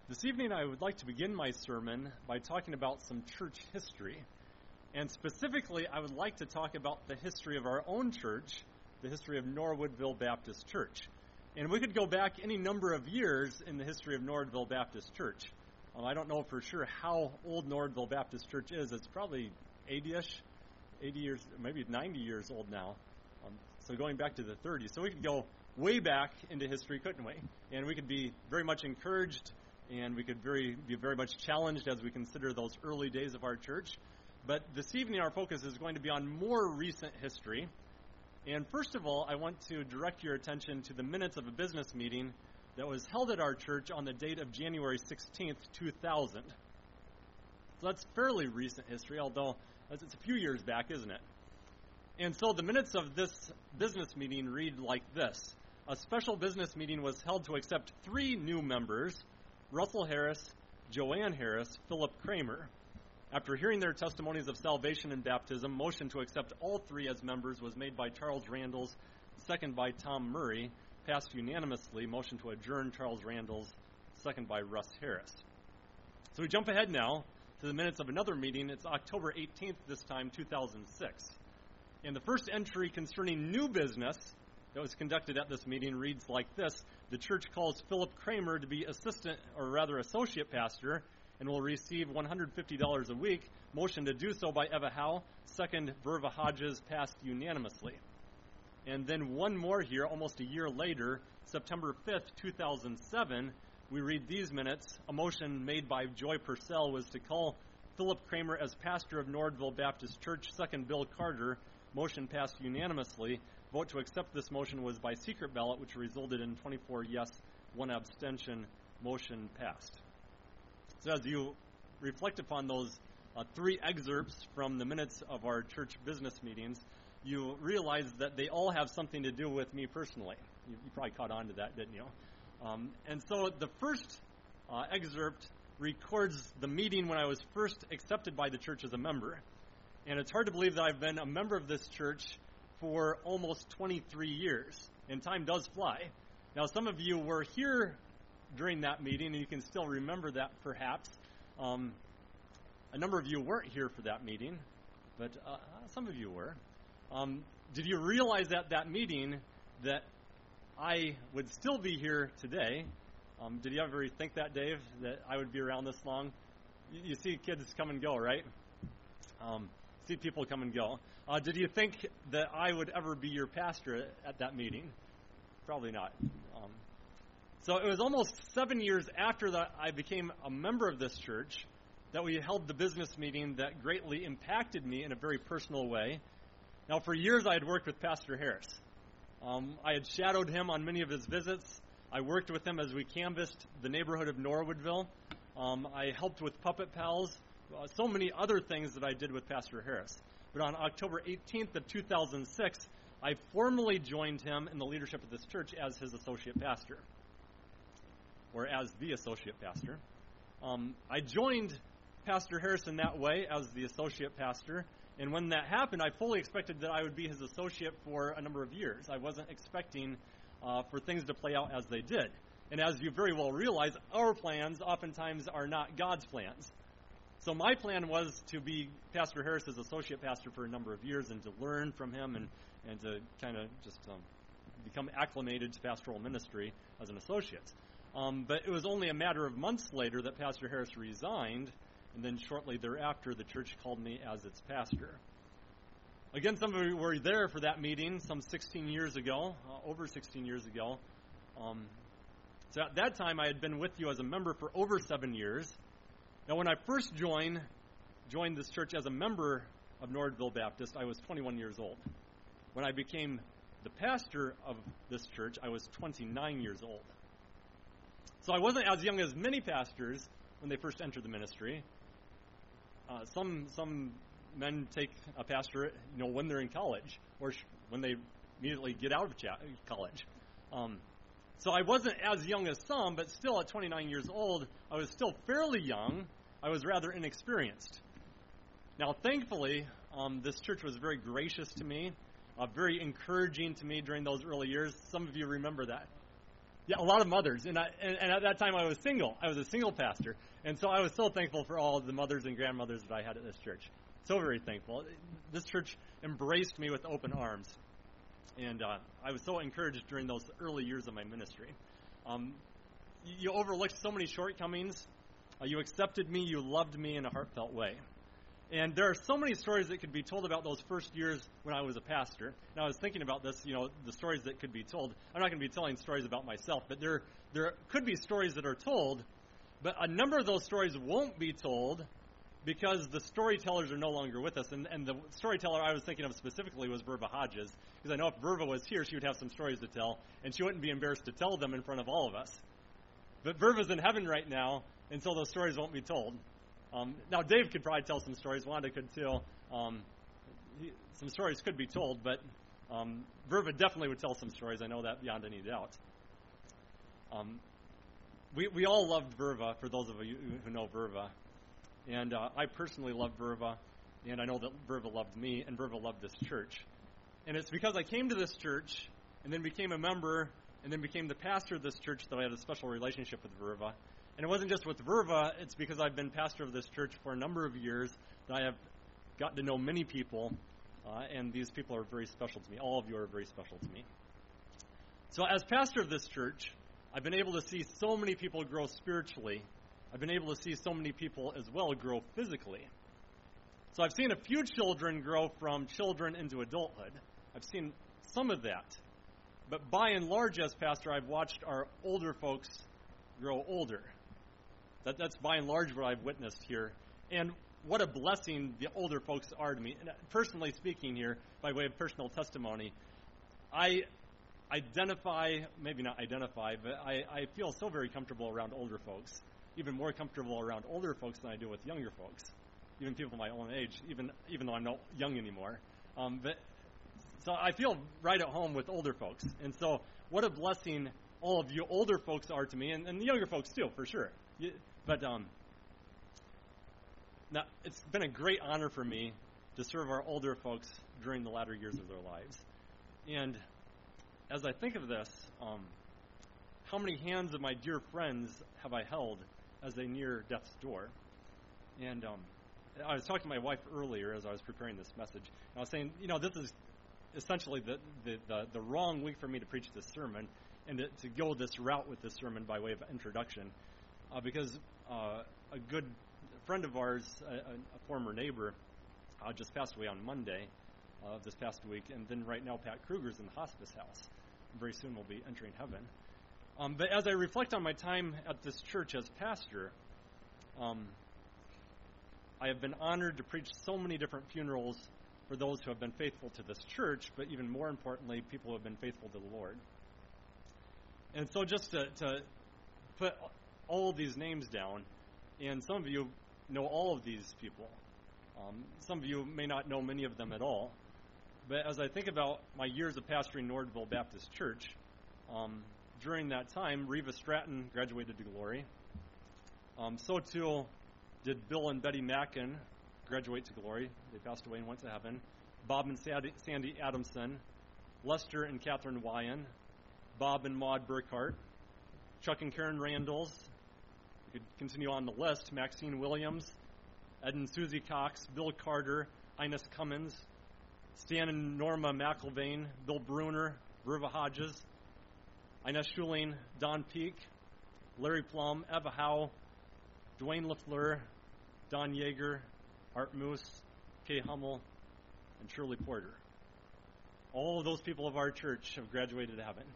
This evening I would like to begin my sermon by talking about some church history. And specifically, I would like to talk about the history of our own church, the history of Norwoodville Baptist Church. And we could go back any number of years in the history of Norwoodville Baptist Church. I don't know for sure how old Norwoodville Baptist Church is. It's probably 80 years, maybe 90 years old now. So going back to the 30s. So we could go way back into history, couldn't we? And we could be very much encouraged, and we could be very much challenged as we consider those early days of our church. But this evening our focus is going to be on more recent history. And first of all, I want to direct your attention to the minutes of a business meeting that was held at our church on the date of January 16th, 2000. So that's fairly recent history, although it's a few years back, isn't it? And so the minutes of this business meeting read like this. A special business meeting was held to accept 3 new members, Russell Harris, Joanne Harris, Philip Kramer. After hearing their testimonies of salvation and baptism, motion to accept all 3 as members was made by Charles Randalls, second by Tom Murray, passed unanimously. Motion to adjourn, Charles Randalls, second by Russ Harris. So we jump ahead now to the minutes of another meeting. It's October 18th, this time, 2006. And the first entry concerning new business that was conducted at this meeting reads like this. The church calls Philip Kramer to be associate pastor, and will receive $150 a week. Motion to do so by Eva Howe, second Verva Hodges, passed unanimously. And then one more here, almost a year later, September 5th, 2007, we read these minutes. A motion made by Joy Purcell was to call Philip Kramer as pastor of Norwoodville Baptist Church, second Bill Carter. Motion passed unanimously. Vote to accept this motion was by secret ballot, which resulted in 24 yes, 1 abstention. Motion passed. So as you reflect upon those 3 excerpts from the minutes of our church business meetings, you realize that they all have something to do with me personally. You probably caught on to that, didn't you? And so the first excerpt records the meeting when I was first accepted by the church as a member. And it's hard to believe that I've been a member of this church for almost 23 years. And time does fly. Now, some of you were here during that meeting, and you can still remember that perhaps. A number of you weren't here for that meeting, but some of you were. Did you realize at that meeting that I would still be here today? Did you ever think that, Dave, that I would be around this long? You see kids come and go, right? See people come and go. Did you think that I would ever be your pastor at that meeting? Probably not. So it was almost 7 years after that I became a member of this church that we held the business meeting that greatly impacted me in a very personal way. Now, for years I had worked with Pastor Harris. I had shadowed him on many of his visits. I worked with him as we canvassed the neighborhood of Norwoodville. I helped with Puppet Pals, so many other things that I did with Pastor Harris. But on October 18th of 2006, I formally joined him in the leadership of this church as his associate pastor, or as the associate pastor. I joined Pastor Harris in that way as the associate pastor, and when that happened, I fully expected that I would be his associate for a number of years. I wasn't expecting for things to play out as they did. And as you very well realize, our plans oftentimes are not God's plans. So my plan was to be Pastor Harris's associate pastor for a number of years and to learn from him and to kind of just become acclimated to pastoral ministry as an associate. But it was only a matter of months later that Pastor Harris resigned, and then shortly thereafter the church called me as its pastor. Again, some of you were there for that meeting some 16 years ago, over 16 years ago. So at that time I had been with you as a member for over 7 years. Now, when I first joined this church as a member of Norwoodville Baptist, I was 21 years old. When I became the pastor of this church, I was 29 years old. So I wasn't as young as many pastors when they first entered the ministry. Some men take a pastorate, when they're in college or when they immediately get out of college. So I wasn't as young as some, but still at 29 years old, I was still fairly young. I was rather inexperienced. Now, thankfully, this church was very gracious to me, very encouraging to me during those early years. Some of you remember that. Yeah, a lot of mothers. And at that time I was single. I was a single pastor. And so I was so thankful for all of the mothers and grandmothers that I had at this church. So very thankful. This church embraced me with open arms. And I was so encouraged during those early years of my ministry. You overlooked so many shortcomings. You accepted me. You loved me in a heartfelt way. And there are so many stories that could be told about those first years when I was a pastor. And I was thinking about this, the stories that could be told. I'm not going to be telling stories about myself, but there could be stories that are told, but a number of those stories won't be told because the storytellers are no longer with us. And the storyteller I was thinking of specifically was Verva Hodges, because I know if Verva was here, she would have some stories to tell, and she wouldn't be embarrassed to tell them in front of all of us. But Verva's in heaven right now, and so those stories won't be told. Now, Dave could probably tell some stories. Wanda could too. Some stories could be told, but Verva definitely would tell some stories. I know that beyond any doubt. We all loved Verva, for those of you who know Verva. And I personally loved Verva, and I know that Verva loved me, and Verva loved this church. And it's because I came to this church, and then became a member, and then became the pastor of this church that I had a special relationship with Verva. And it wasn't just with Verva, it's because I've been pastor of this church for a number of years that I have gotten to know many people, and these people are very special to me. All of you are very special to me. So as pastor of this church, I've been able to see so many people grow spiritually. I've been able to see so many people as well grow physically. So I've seen a few children grow from children into adulthood. I've seen some of that. But by and large, as pastor, I've watched our older folks grow older. That's by and large what I've witnessed here. And what a blessing the older folks are to me. And personally speaking here, by way of personal testimony, I maybe not identify, but I feel so very comfortable around older folks, even more comfortable around older folks than I do with younger folks, even people my own age, even though I'm not young anymore. So I feel right at home with older folks. And so what a blessing all of you older folks are to me, and the younger folks too, for sure. But now it's been a great honor for me to serve our older folks during the latter years of their lives. And as I think of this, how many hands of my dear friends have I held as they near death's door? And I was talking to my wife earlier as I was preparing this message. And I was saying, this is essentially the wrong week for me to preach this sermon and to go this route with this sermon by way of introduction, because a good friend of ours, a former neighbor, just passed away on Monday of this past week, and then right now Pat Kruger's in the hospice house. Very soon we'll be entering heaven. But as I reflect on my time at this church as pastor, I have been honored to preach so many different funerals for those who have been faithful to this church, but even more importantly, people who have been faithful to the Lord. And so just to put all of these names down, and some of you know all of these people. Some of you may not know many of them at all. But as I think about my years of pastoring Nordville Baptist Church, during that time, Reva Stratton graduated to glory. So too did Bill and Betty Mackin graduate to glory. They passed away and went to heaven. Bob and Sandy Adamson, Lester and Catherine Wyan, Bob and Maud Burkhart, Chuck and Karen Randalls. You could continue on the list. Maxine Williams, Ed and Susie Cox, Bill Carter, Ines Cummins, Stan and Norma McIlvain, Bill Bruner, Verva Hodges, Ines Schuling, Don Peak, Larry Plum, Eva Howe, Dwayne LaFleur, Don Yeager, Art Moose, Kay Hummel, and Shirley Porter. All of those people of our church have graduated to heaven.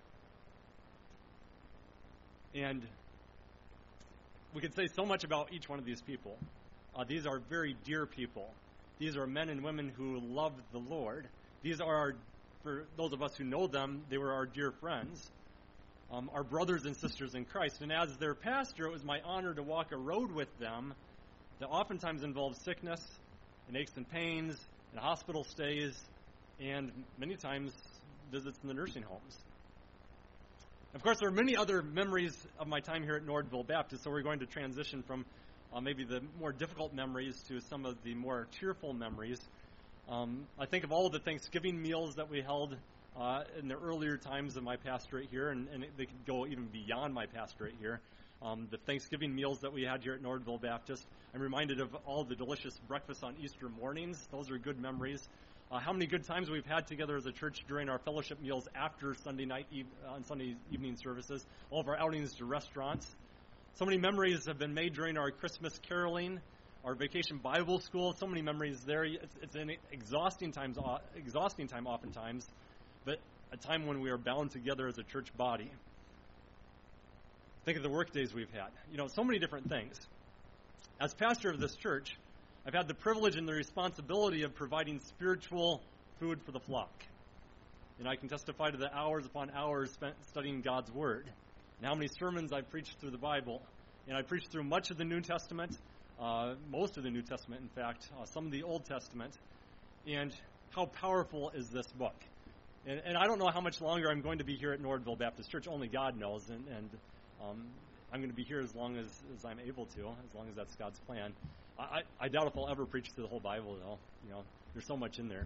And we could say so much about each one of these people. These are very dear people. These are men and women who love the Lord. These are for those of us who know them, they were our dear friends, our brothers and sisters in Christ. And as their pastor, it was my honor to walk a road with them that oftentimes involves sickness and aches and pains and hospital stays and many times visits in the nursing homes. Of course, there are many other memories of my time here at Nordville Baptist, so we're going to transition from maybe the more difficult memories to some of the more cheerful memories. I think of all of the Thanksgiving meals that we held in the earlier times of my pastorate here, and they could go even beyond my pastorate here. The Thanksgiving meals that we had here at Norwoodville Baptist. I'm reminded of all the delicious breakfasts on Easter mornings. Those are good memories. How many good times we've had together as a church during our fellowship meals after Sunday night on Sunday evening services. All of our outings to restaurants. So many memories have been made during our Christmas caroling, our vacation Bible school. So many memories there. It's an exhausting time oftentimes, but a time when we are bound together as a church body. Think of the work days we've had. So many different things. As pastor of this church, I've had the privilege and the responsibility of providing spiritual food for the flock. And I can testify to the hours upon hours spent studying God's Word. And how many sermons I've preached through the Bible. And I preached through much of the New Testament, most of the New Testament, in fact, some of the Old Testament. And how powerful is this book? And I don't know how much longer I'm going to be here at Norwoodville Baptist Church. Only God knows. And I'm going to be here as long as I'm able to, as long as that's God's plan. I doubt if I'll ever preach through the whole Bible, though. There's so much in there.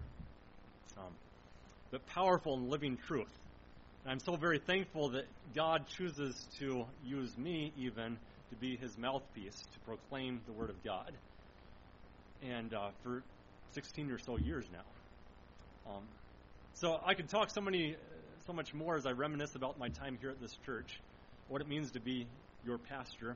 But powerful and living truth. And I'm so very thankful that God chooses to use me even to be his mouthpiece to proclaim the Word of God. And for 16 or so years now. So I could talk so much more as I reminisce about my time here at this church, what it means to be your pastor,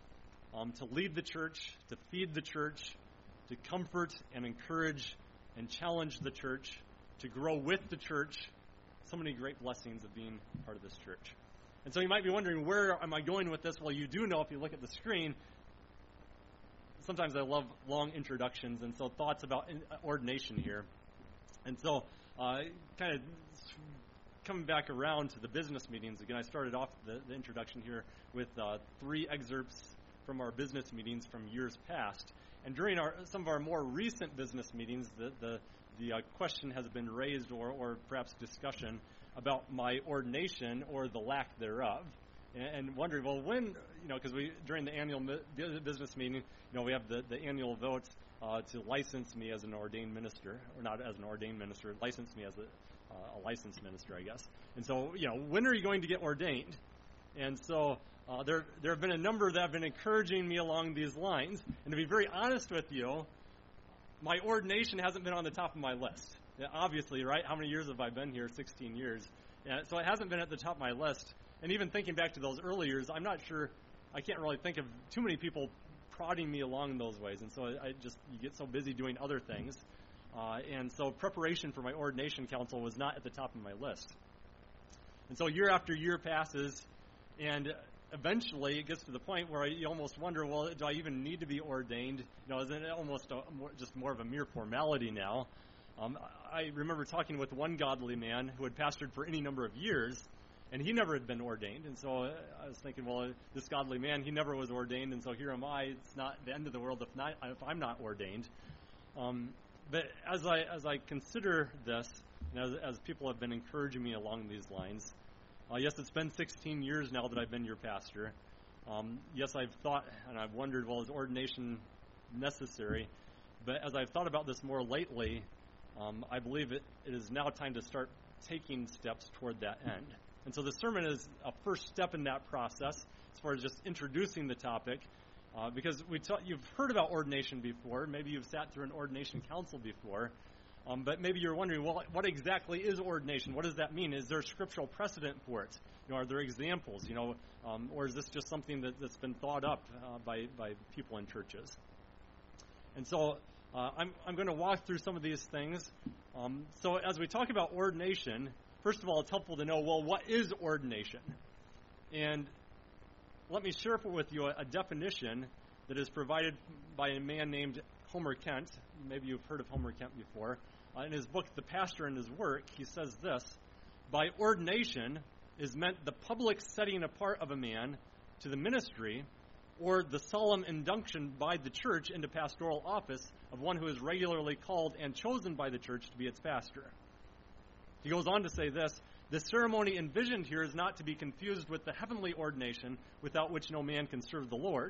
to lead the church, to feed the church, to comfort and encourage and challenge the church, to grow with the church. So many great blessings of being part of this church. And so you might be wondering, where am I going with this? Well, you do know if you look at the screen. Sometimes I love long introductions, and so thoughts about ordination here. And so kind of coming back around to the business meetings again, I started off the introduction here with 3 excerpts from our business meetings from years past. And during some of our more recent business meetings, the question has been raised, or perhaps discussion, about my ordination or the lack thereof. And wondering, well, when, because during the annual business meeting, we have the annual vote to license me as an ordained minister, or not as an ordained minister, license me as a licensed minister, I guess. And so, when are you going to get ordained? And so there have been a number that have been encouraging me along these lines. And to be very honest with you, my ordination hasn't been on the top of my list. Obviously, right? How many years have I been here? 16 years. So it hasn't been at the top of my list. And even thinking back to those early years, I'm not sure, I can't really think of too many people prodding me along those ways. And so you get so busy doing other things. And so preparation for my ordination council was not at the top of my list. And so year after year passes, and eventually it gets to the point where you almost wonder, well, do I even need to be ordained? Isn't it almost just more of a mere formality now? I remember talking with one godly man who had pastored for any number of years, and he never had been ordained. And so I was thinking, well, this godly man, he never was ordained, and so here am I. It's not the end of the world if I'm not ordained. But as I consider this, and as people have been encouraging me along these lines, yes, it's been 16 years now that I've been your pastor. Yes, I've thought and I've wondered, well, is ordination necessary? But as I've thought about this more lately, I believe it is now time to start taking steps toward that end. And so the sermon is a first step in that process as far as just introducing the topic. Because you've heard about ordination before. Maybe you've sat through an ordination council before. But maybe you're wondering, well, what exactly is ordination? What does that mean? Is there scriptural precedent for it? Are there examples? Or is this just something that's been thought up by people in churches? And so I'm going to walk through some of these things. So as we talk about ordination, first of all, it's helpful to know, well, what is ordination? And let me share with you a definition that is provided by a man named Homer Kent. Maybe you've heard of Homer Kent before. In his book, The Pastor and His Work, he says this: by ordination is meant the public setting apart of a man to the ministry, or the solemn induction by the church into pastoral office of one who is regularly called and chosen by the church to be its pastor. He goes on to say this: the ceremony envisioned here is not to be confused with the heavenly ordination without which no man can serve the Lord.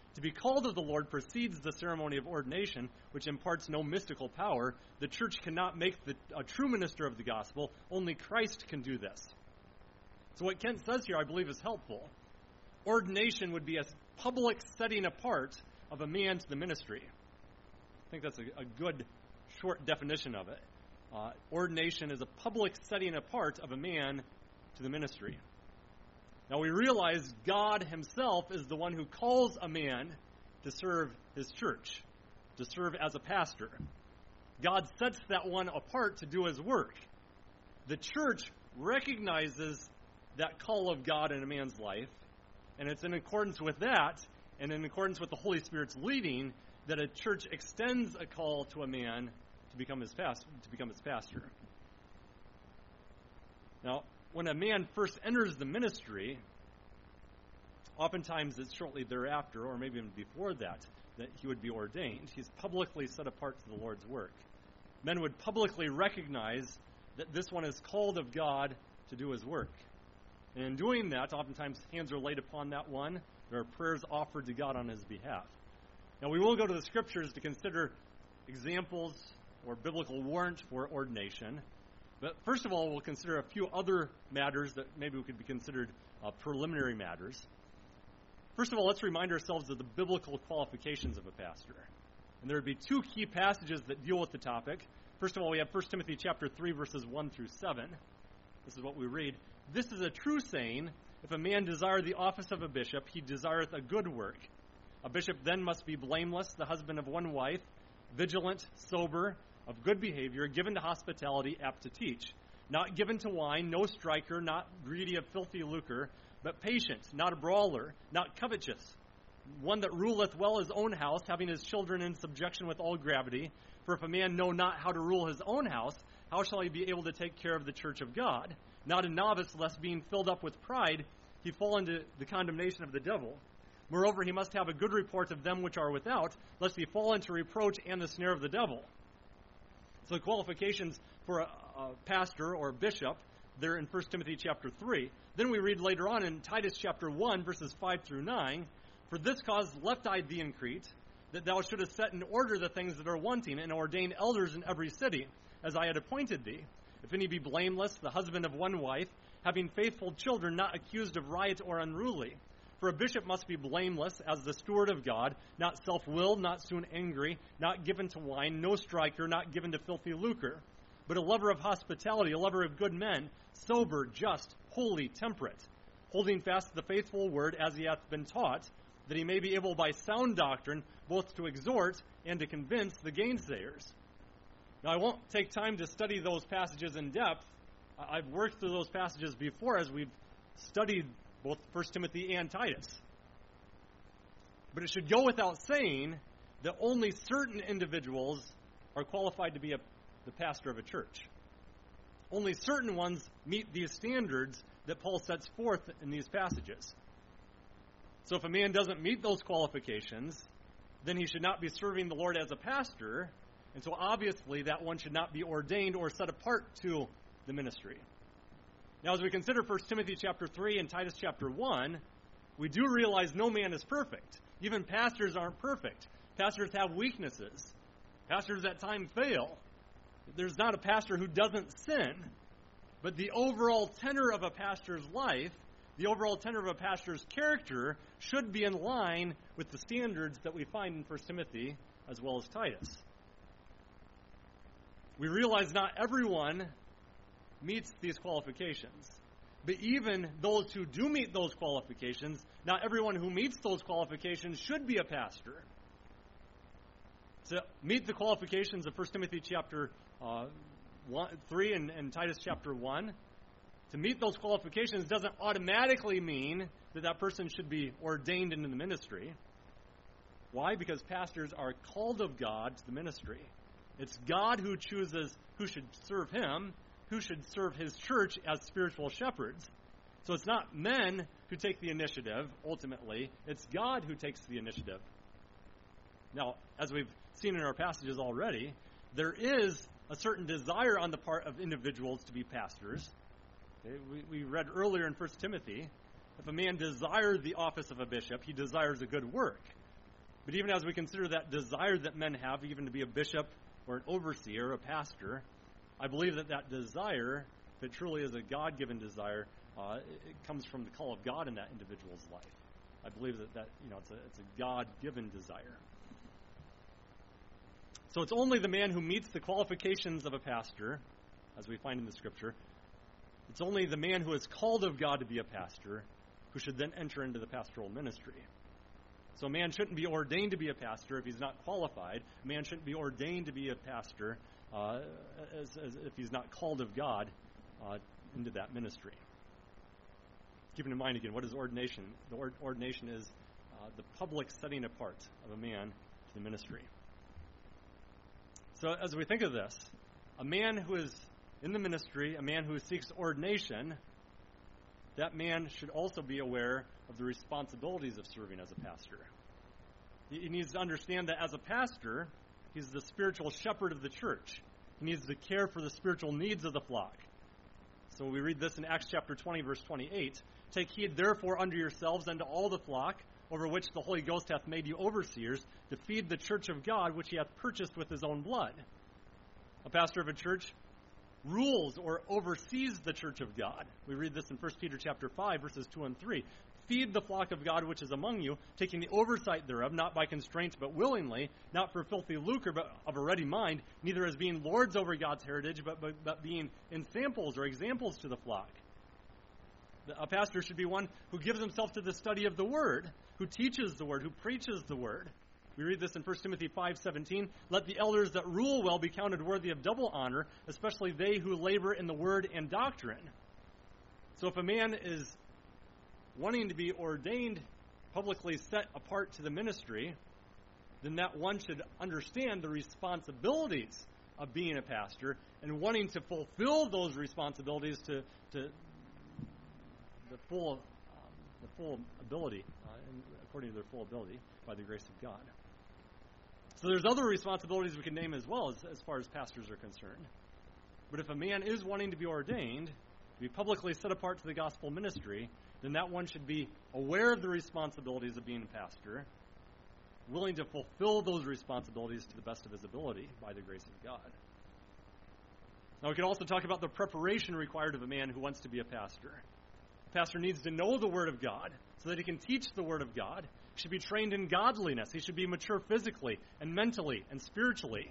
To be called of the Lord precedes the ceremony of ordination, which imparts no mystical power. The church cannot make a true minister of the gospel. Only Christ can do this. So what Kent says here, I believe, is helpful. Ordination would be a public setting apart of a man to the ministry. I think that's a good short definition of it. Ordination is a public setting apart of a man to the ministry. Now we realize God himself is the one who calls a man to serve his church, to serve as a pastor. God sets that one apart to do his work. The church recognizes that call of God in a man's life, and it's in accordance with that, and in accordance with the Holy Spirit's leading, that a church extends a call to a man to become his pastor. Now, when a man first enters the ministry, oftentimes it's shortly thereafter, or maybe even before that he would be ordained. He's publicly set apart to the Lord's work. Men would publicly recognize that this one is called of God to do his work. And in doing that, oftentimes hands are laid upon that one. There are prayers offered to God on his behalf. Now, we will go to the Scriptures to consider examples or biblical warrant for ordination. But first of all, we'll consider a few other matters that maybe could be considered preliminary matters. First of all, let's remind ourselves of the biblical qualifications of a pastor. And there would be two key passages that deal with the topic. First of all, we have 1 Timothy chapter 3, verses 1 through 7. This is what we read. This is a true saying, if a man desire the office of a bishop, he desireth a good work. A bishop then must be blameless, the husband of one wife, vigilant, sober, of good behavior, given to hospitality, apt to teach. Not given to wine, no striker, not greedy of filthy lucre, but patient, not a brawler, not covetous. One that ruleth well his own house, having his children in subjection with all gravity. For if a man know not how to rule his own house, how shall he be able to take care of the church of God? Not a novice, lest being filled up with pride, he fall into the condemnation of the devil. Moreover, he must have a good report of them which are without, lest he fall into reproach and the snare of the devil. So the qualifications for a pastor or a bishop, they're in 1 Timothy chapter 3. Then we read later on in Titus chapter 1, verses 5 through 9, For this cause left I thee in Crete, that thou shouldest set in order the things that are wanting, and ordain elders in every city, as I had appointed thee. If any be blameless, the husband of one wife, having faithful children, not accused of riot or unruly. For a bishop must be blameless as the steward of God, not self-willed, not soon angry, not given to wine, no striker, not given to filthy lucre, but a lover of hospitality, a lover of good men, sober, just, holy, temperate, holding fast the faithful word as he hath been taught, that he may be able by sound doctrine both to exhort and to convince the gainsayers. Now, I won't take time to study those passages in depth. I've worked through those passages before as we've studied both 1 Timothy and Titus. But it should go without saying that only certain individuals are qualified to be the pastor of a church. Only certain ones meet these standards that Paul sets forth in these passages. So if a man doesn't meet those qualifications, then he should not be serving the Lord as a pastor, and so obviously that one should not be ordained or set apart to the ministry. Now, as we consider 1 Timothy chapter 3 and Titus chapter 1, we do realize no man is perfect. Even pastors aren't perfect. Pastors have weaknesses. Pastors at times fail. There's not a pastor who doesn't sin. But the overall tenor of a pastor's life, the overall tenor of a pastor's character, should be in line with the standards that we find in 1 Timothy as well as Titus. We realize not everyone meets these qualifications. But even those who do meet those qualifications, not everyone who meets those qualifications should be a pastor. To meet the qualifications of 1 Timothy chapter 3 and Titus chapter 1, to meet those qualifications doesn't automatically mean that that person should be ordained into the ministry. Why? Because pastors are called of God to the ministry. It's God who chooses who should serve him, who should serve his church as spiritual shepherds. So it's not men who take the initiative, ultimately. It's God who takes the initiative. Now, as we've seen in our passages already, there is a certain desire on the part of individuals to be pastors. Okay? We read earlier in 1 Timothy, if a man desires the office of a bishop, he desires a good work. But even as we consider that desire that men have, even to be a bishop or an overseer, a pastor, I believe that that desire, if it truly is a God-given desire, it comes from the call of God in that individual's life. I believe that it's a God-given desire. So it's only the man who meets the qualifications of a pastor, as we find in the Scripture. It's only the man who is called of God to be a pastor who should then enter into the pastoral ministry. So a man shouldn't be ordained to be a pastor if he's not qualified. A man shouldn't be ordained to be a pastor as if he's not called of God into that ministry. Keeping in mind again, what is ordination? The ordination is the public setting apart of a man to the ministry. So as we think of this, a man who is in the ministry, a man who seeks ordination, that man should also be aware of the responsibilities of serving as a pastor. He needs to understand that as a pastor, he's the spiritual shepherd of the church. He needs to care for the spiritual needs of the flock. So we read this in Acts chapter 20, verse 28. Take heed therefore unto yourselves and to all the flock, over which the Holy Ghost hath made you overseers, to feed the church of God, which he hath purchased with his own blood. A pastor of a church rules or oversees the church of God. We read this in 1 Peter chapter 5, verses 2 and 3. Feed the flock of God which is among you, taking the oversight thereof, not by constraints, but willingly, not for filthy lucre, but of a ready mind, neither as being lords over God's heritage, but being in samples or examples to the flock. A pastor should be one who gives himself to the study of the Word, who teaches the Word, who preaches the Word. We read this in 1 Timothy 5:17. Let the elders that rule well be counted worthy of double honor, especially they who labor in the Word and doctrine. So if a man is wanting to be ordained, publicly set apart to the ministry, then that one should understand the responsibilities of being a pastor and wanting to fulfill those responsibilities to the full ability, according to their full ability, by the grace of God. So there's other responsibilities we can name as well as far as pastors are concerned. But if a man is wanting to be ordained, to be publicly set apart to the gospel ministry, then that one should be aware of the responsibilities of being a pastor, willing to fulfill those responsibilities to the best of his ability by the grace of God. Now we can also talk about the preparation required of a man who wants to be a pastor. A pastor needs to know the Word of God so that he can teach the Word of God. He should be trained in godliness. He should be mature physically and mentally and spiritually.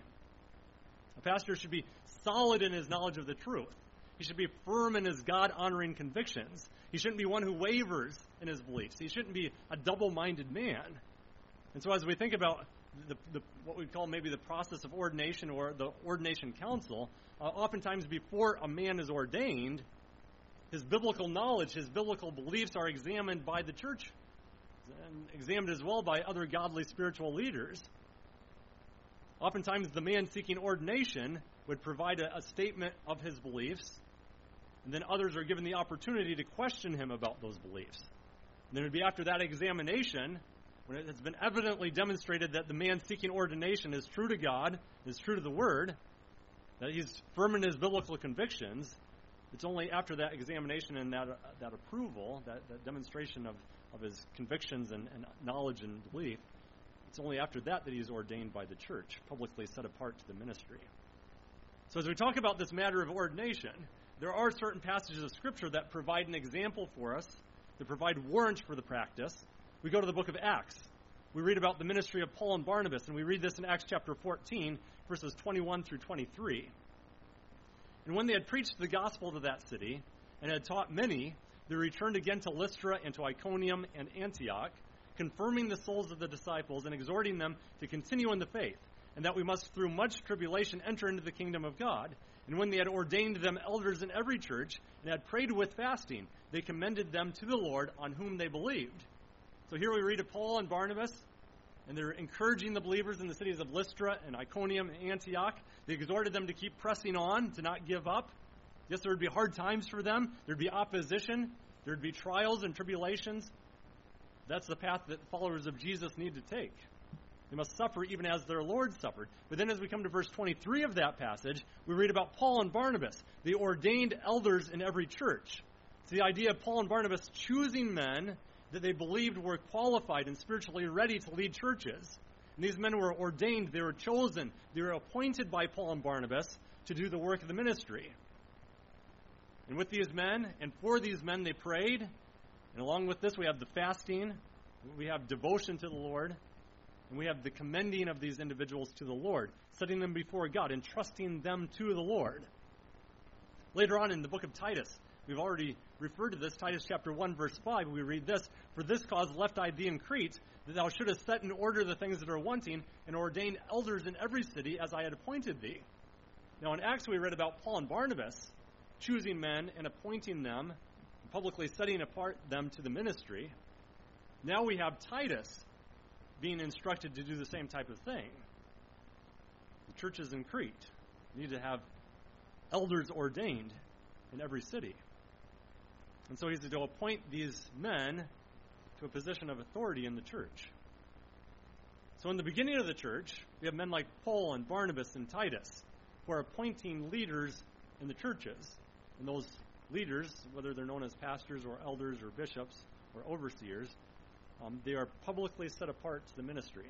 A pastor should be solid in his knowledge of the truth. He should be firm in his God-honoring convictions. He shouldn't be one who wavers in his beliefs. He shouldn't be a double-minded man. And so as we think about what we call maybe the process of ordination or the ordination council, oftentimes before a man is ordained, his biblical knowledge, his biblical beliefs are examined by the church and examined as well by other godly spiritual leaders. Oftentimes the man seeking ordination would provide a statement of his beliefs, and then others are given the opportunity to question him about those beliefs. And then it would be after that examination, when it has been evidently demonstrated that the man seeking ordination is true to God, is true to the Word, that he's firm in his biblical convictions, it's only after that examination and that approval, that demonstration of his convictions and knowledge and belief, it's only after that he's ordained by the church, publicly set apart to the ministry. So as we talk about this matter of ordination, there are certain passages of Scripture that provide an example for us, that provide warrant for the practice. We go to the book of Acts. We read about the ministry of Paul and Barnabas, and we read this in Acts chapter 14, verses 21 through 23. And when they had preached the gospel to that city, and had taught many, they returned again to Lystra and to Iconium and Antioch, confirming the souls of the disciples and exhorting them to continue in the faith, and that we must through much tribulation enter into the kingdom of God. And when they had ordained them elders in every church, and had prayed with fasting, they commended them to the Lord on whom they believed. So here we read of Paul and Barnabas, and they're encouraging the believers in the cities of Lystra and Iconium and Antioch. They exhorted them to keep pressing on, to not give up. Yes, there would be hard times for them. There would be opposition. There would be trials and tribulations. That's the path that followers of Jesus need to take. They must suffer even as their Lord suffered. But then as we come to verse 23 of that passage, we read about Paul and Barnabas, the ordained elders in every church. It's the idea of Paul and Barnabas choosing men that they believed were qualified and spiritually ready to lead churches. And these men were ordained, they were chosen, they were appointed by Paul and Barnabas to do the work of the ministry. And with these men, and for these men, they prayed. And along with this, we have the fasting, we have devotion to the Lord, and we have the commending of these individuals to the Lord, setting them before God, entrusting them to the Lord. Later on in the book of Titus, we've already referred to this, Titus chapter 1, verse 5, we read this, "For this cause left I thee in Crete, that thou shouldest set in order the things that are wanting, and ordain elders in every city, as I had appointed thee." Now in Acts we read about Paul and Barnabas choosing men and appointing them, publicly setting apart them to the ministry. Now we have Titus being instructed to do the same type of thing. The churches in Crete need to have elders ordained in every city. And so he's to appoint these men to a position of authority in the church. So in the beginning of the church, we have men like Paul and Barnabas and Titus who are appointing leaders in the churches. And those leaders, whether they're known as pastors or elders or bishops or overseers, they are publicly set apart to the ministry.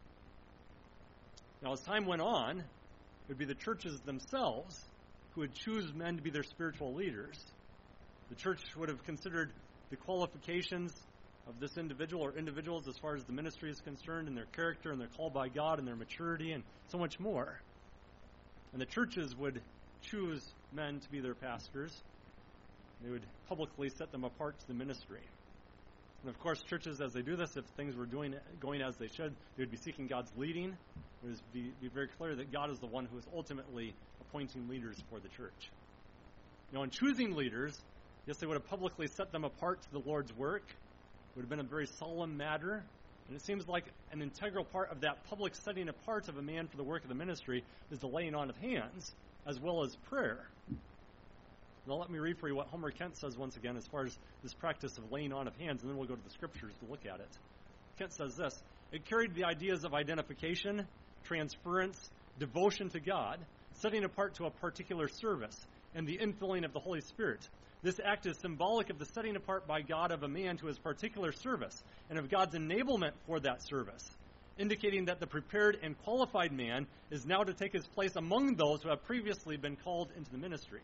Now, as time went on, it would be the churches themselves who would choose men to be their spiritual leaders. The church would have considered the qualifications of this individual or individuals as far as the ministry is concerned, and their character and their call by God and their maturity and so much more. And the churches would choose men to be their pastors. They would publicly set them apart to the ministry. And of course, churches, as they do this, if things were going as they should, they would be seeking God's leading. It would be very clear that God is the one who is ultimately appointing leaders for the church. Now, in choosing leaders, yes, they would have publicly set them apart to the Lord's work. It would have been a very solemn matter. And it seems like an integral part of that public setting apart of a man for the work of the ministry is the laying on of hands, as well as prayer. Now let me read for you what Homer Kent says once again as far as this practice of laying on of hands, and then we'll go to the scriptures to look at it. Kent says this: "It carried the ideas of identification, transference, devotion to God, setting apart to a particular service, and the infilling of the Holy Spirit. This act is symbolic of the setting apart by God of a man to his particular service, and of God's enablement for that service, indicating that the prepared and qualified man is now to take his place among those who have previously been called into the ministry."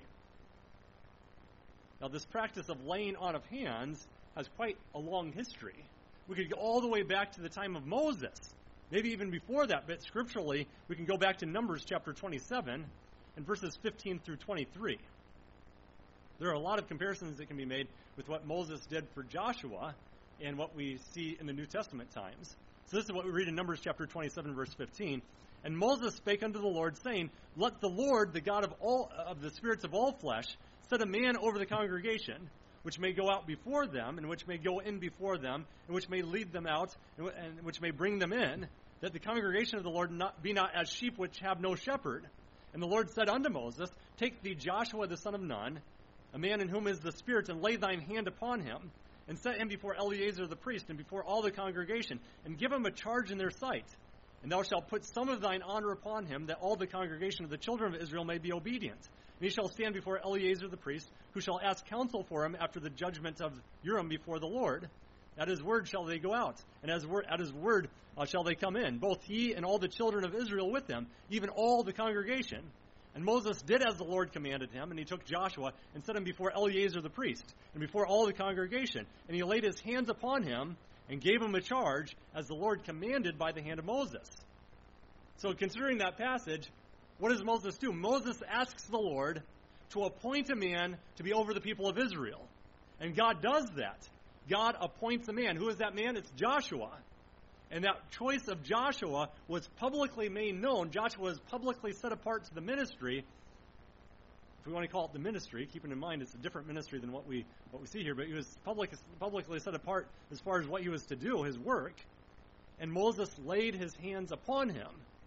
Now, this practice of laying on of hands has quite a long history. We could go all the way back to the time of Moses, maybe even before that, but scripturally, we can go back to Numbers chapter 27 and verses 15 through 23. There are a lot of comparisons that can be made with what Moses did for Joshua and what we see in the New Testament times. So this is what we read in Numbers chapter 27, verse 15. "And Moses spake unto the Lord, saying, Let the Lord, the God of the spirits of all flesh, set a man over the congregation, which may go out before them, and which may go in before them, and which may lead them out, and which may bring them in, that the congregation of the Lord be not as sheep which have no shepherd. And the Lord said unto Moses, Take thee Joshua the son of Nun, a man in whom is the Spirit, and lay thine hand upon him, and set him before Eleazar the priest, and before all the congregation, and give him a charge in their sight. And thou shalt put some of thine honor upon him, that all the congregation of the children of Israel may be obedient. And he shall stand before Eleazar the priest, who shall ask counsel for him after the judgment of Urim before the Lord. At his word shall they go out, and at his word shall they come in, both he and all the children of Israel with him, even all the congregation. And Moses did as the Lord commanded him, and he took Joshua and set him before Eleazar the priest, and before all the congregation. And he laid his hands upon him, and gave him a charge, as the Lord commanded by the hand of Moses." So considering that passage, what does Moses do? Moses asks the Lord to appoint a man to be over the people of Israel. And God does that. God appoints a man. Who is that man? It's Joshua. And that choice of Joshua was publicly made known. Joshua was publicly set apart to the ministry. If we want to call it the ministry, keeping in mind it's a different ministry than what we see here, but he was publicly set apart as far as what he was to do, his work. And Moses laid his hands upon him.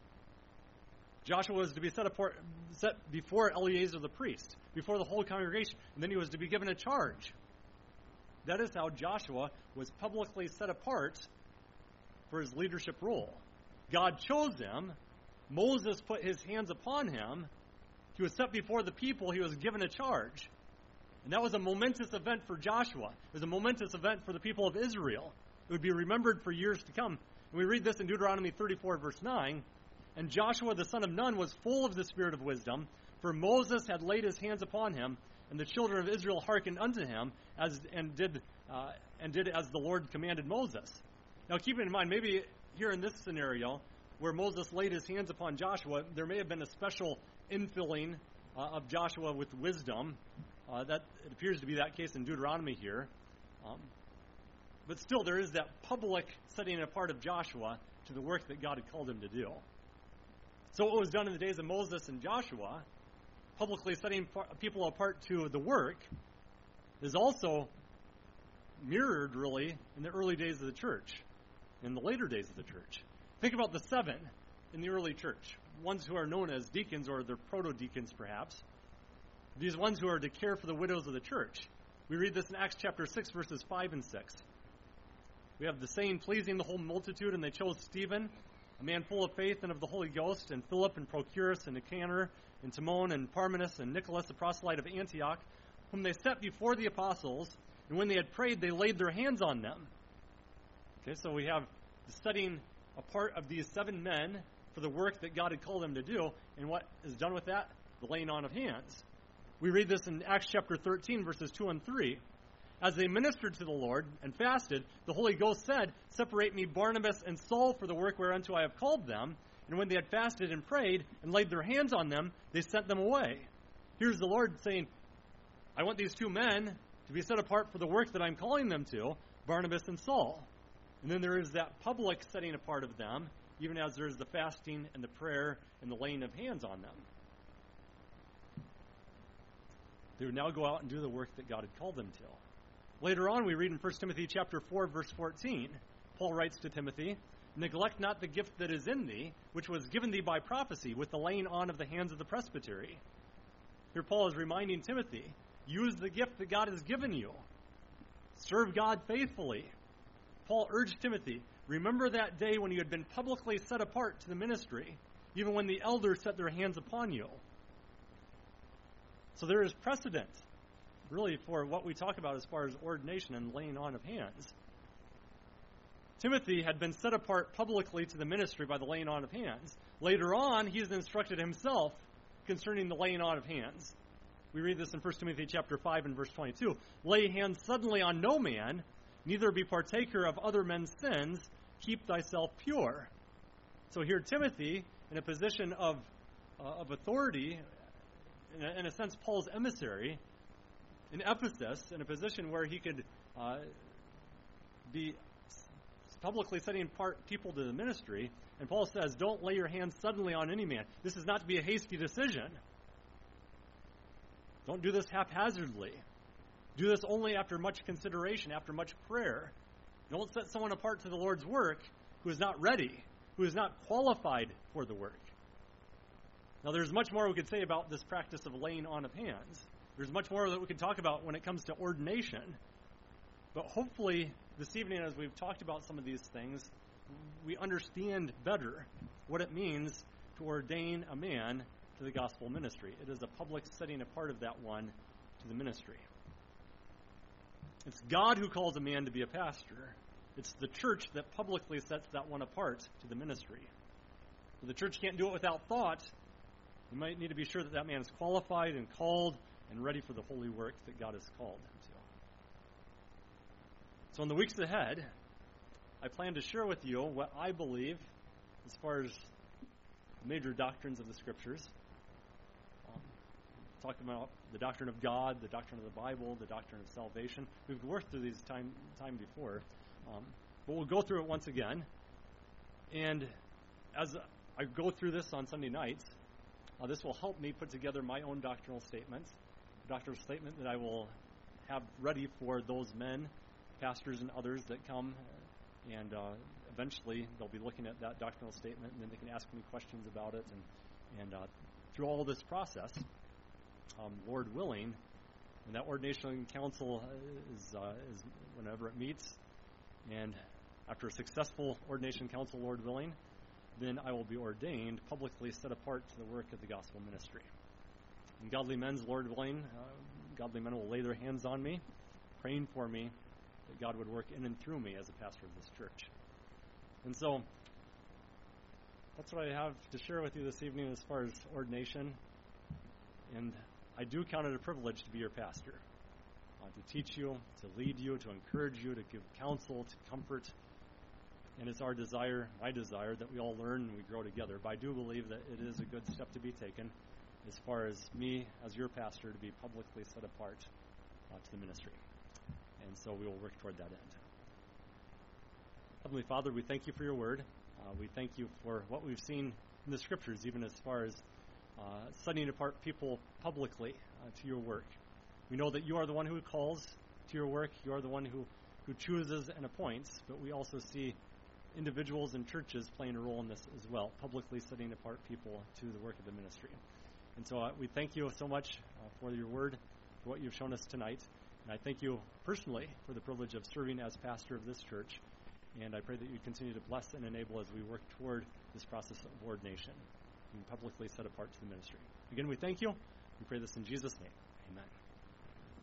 Joshua was to be set before Eleazar the priest, before the whole congregation, and then he was to be given a charge. That is how Joshua was publicly set apart for his leadership role. God chose him. Moses put his hands upon him. He was set before the people. He was given a charge. And that was a momentous event for Joshua. It was a momentous event for the people of Israel. It would be remembered for years to come. And we read this in Deuteronomy 34, verse 9. And Joshua the son of Nun was full of the spirit of wisdom, for Moses had laid his hands upon him, and the children of Israel hearkened unto him, and did as the Lord commanded Moses. Now keep in mind, maybe here in this scenario, where Moses laid his hands upon Joshua, there may have been a special infilling of Joshua with wisdom. That it appears to be that case in Deuteronomy here. But still, there is that public setting apart of Joshua to the work that God had called him to do. So what was done in the days of Moses and Joshua, publicly setting people apart to the work, is also mirrored, really, in the early days of the church, in the later days of the church. Think about the 7 in the early church, ones who are known as deacons, or they're proto-deacons, perhaps. These ones who are to care for the widows of the church. We read this in Acts chapter 6, verses 5 and 6. We have the saying, pleasing the whole multitude, and they chose Stephen, a man full of faith and of the Holy Ghost, and Philip, and Prochorus, and Nicanor, and Timon, and Parmenas, and Nicholas, the proselyte of Antioch, whom they set before the apostles, and when they had prayed, they laid their hands on them. Okay, so we have the setting apart of these 7 men for the work that God had called them to do, and what is done with that? The laying on of hands. We read this in Acts chapter 13, verses 2 and 3. As they ministered to the Lord and fasted, the Holy Ghost said, separate me Barnabas and Saul for the work whereunto I have called them. And when they had fasted and prayed and laid their hands on them, they sent them away. Here's the Lord saying, I want these 2 men to be set apart for the work that I'm calling them to, Barnabas and Saul. And then there is that public setting apart of them, even as there is the fasting and the prayer and the laying of hands on them. They would now go out and do the work that God had called them to. Later on, we read in 1 Timothy chapter 4, verse 14, Paul writes to Timothy, neglect not the gift that is in thee, which was given thee by prophecy, with the laying on of the hands of the presbytery. Here Paul is reminding Timothy, use the gift that God has given you. Serve God faithfully. Paul urged Timothy, remember that day when you had been publicly set apart to the ministry, even when the elders set their hands upon you. So there is precedent, really, for what we talk about as far as ordination and laying on of hands. Timothy had been set apart publicly to the ministry by the laying on of hands. Later on, he is instructed himself concerning the laying on of hands. We read this in 1 Timothy chapter 5 and verse 22. Lay hands suddenly on no man, neither be partaker of other men's sins, keep thyself pure. So here Timothy, in a position of authority, in a sense Paul's emissary, in Ephesus, in a position where he could be publicly setting apart people to the ministry, and Paul says, don't lay your hands suddenly on any man. This is not to be a hasty decision. Don't do this haphazardly. Do this only after much consideration, after much prayer. Don't set someone apart to the Lord's work who is not ready, who is not qualified for the work. Now, there's much more we could say about this practice of laying on of hands. There's much more that we could talk about when it comes to ordination. But hopefully, this evening, as we've talked about some of these things, we understand better what it means to ordain a man to the gospel ministry. It is a public setting apart of that one to the ministry. It's God who calls a man to be a pastor. It's the church that publicly sets that one apart to the ministry. But the church can't do it without thought. You might need to be sure that that man is qualified and called and ready for the holy work that God has called him to. So in the weeks ahead, I plan to share with you what I believe as far as the major doctrines of the Scriptures. Talking about the doctrine of God, the doctrine of the Bible, the doctrine of salvation. We've worked through these time before. But we'll go through it once again. And as I go through this on Sunday nights, this will help me put together my own doctrinal statements, a doctrinal statement that I will have ready for those men, pastors and others that come, and eventually they'll be looking at that doctrinal statement, and then they can ask me questions about it. And through all this process, Lord willing, and that ordination council is whenever it meets, and after a successful ordination council, Lord willing, then I will be ordained, publicly set apart to the work of the gospel ministry. And godly men's, Lord willing, godly men will lay their hands on me, praying for me, that God would work in and through me as a pastor of this church. And so, that's what I have to share with you this evening as far as ordination. And I do count it a privilege to be your pastor, to teach you, to lead you, to encourage you, to give counsel, to comfort. And it's our desire, my desire, that we all learn and we grow together. But I do believe that it is a good step to be taken as far as me, as your pastor, to be publicly set apart to the ministry. And so we will work toward that end. Heavenly Father, we thank you for your word. We thank you for what we've seen in the Scriptures, even as far as setting apart people publicly to your work. We know that you are the one who calls to your work. You are the one who chooses and appoints, but we also see individuals and churches playing a role in this as well, publicly setting apart people to the work of the ministry. And so we thank you so much for your word, for what you've shown us tonight. And I thank you personally for the privilege of serving as pastor of this church. And I pray that you continue to bless and enable as we work toward this process of ordination, being publicly set apart to the ministry. Again, we thank you. We pray this in Jesus' name. Amen.